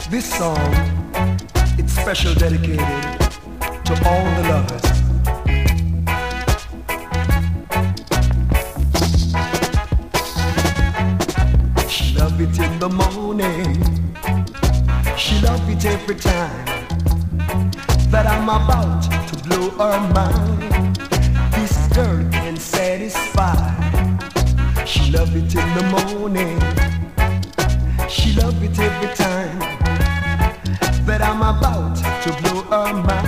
This song, it's special dedicated to all the lovers. She love it in the morning, she love it every time that I'm about to blow her mind. This girl can satisfy. She love it in the morning, she love it every time that I'm about to blow her mind.